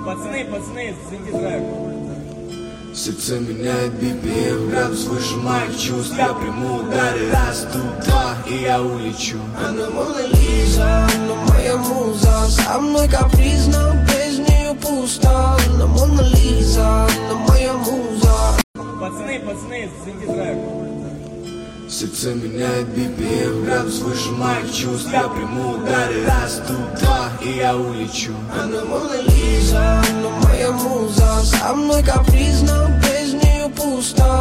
Пацаны, зацените трек. Сердце меняет BPM, градус выше моих чувств. Я приму удары, раз, тут, два, и я улечу. Она Мона Лиза, она моя муза. Со мной капризно, без нее пусто. Она Мона Лиза, она моя муза. Пацаны, зацените трек. Сердце меняет BPM, градус выше моих чувств. Я приму удары, раз, тут, два, и я улечу. Она Мона Лиза, она моя муза. Со мной капризно, без нее пусто.